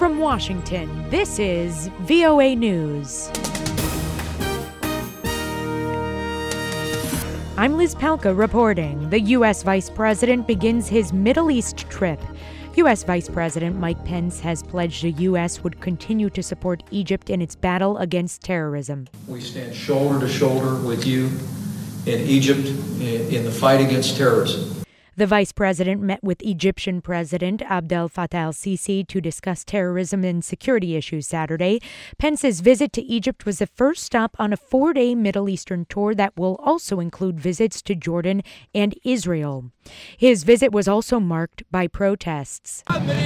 From Washington, this is VOA News. I'm Liz Palka reporting. The U.S. Vice President begins his Middle East trip. U.S. Vice President Mike Pence has pledged the U.S. would continue to support Egypt in its battle against terrorism. We stand shoulder to shoulder with you in Egypt in the fight against terrorism. The vice president met with Egyptian President Abdel Fattah el-Sisi to discuss terrorism and security issues Saturday. Pence's visit to Egypt was the first stop on a 4-day Middle Eastern tour that will also include visits to Jordan and Israel. His visit was also marked by protests.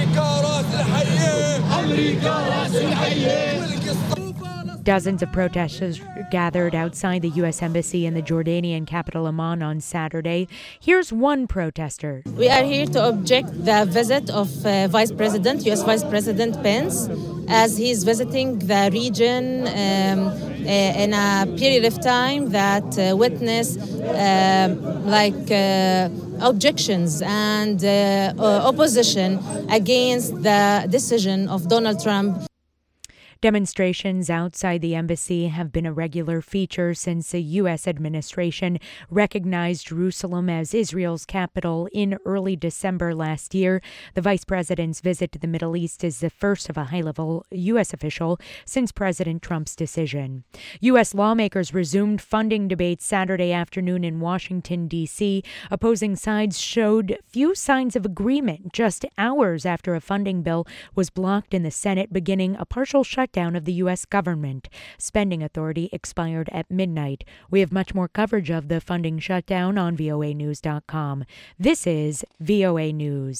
Dozens of protesters gathered outside the U.S. Embassy in the Jordanian capital Amman on Saturday. Here's one protester. We are here to object the visit of U.S. Vice President Pence, as he's visiting the region in a period of time that witnessed objections and opposition against the decision of Donald Trump. Demonstrations outside the embassy have been a regular feature since the U.S. administration recognized Jerusalem as Israel's capital in early December last year. The vice president's visit to the Middle East is the first of a high-level U.S. official since President Trump's decision. U.S. lawmakers resumed funding debates Saturday afternoon in Washington, D.C. Opposing sides showed few signs of agreement just hours after a funding bill was blocked in the Senate, beginning a partial shutdown of the U.S. government. Spending authority expired at midnight. We have much more coverage of the funding shutdown on voanews.com. This is VOA News.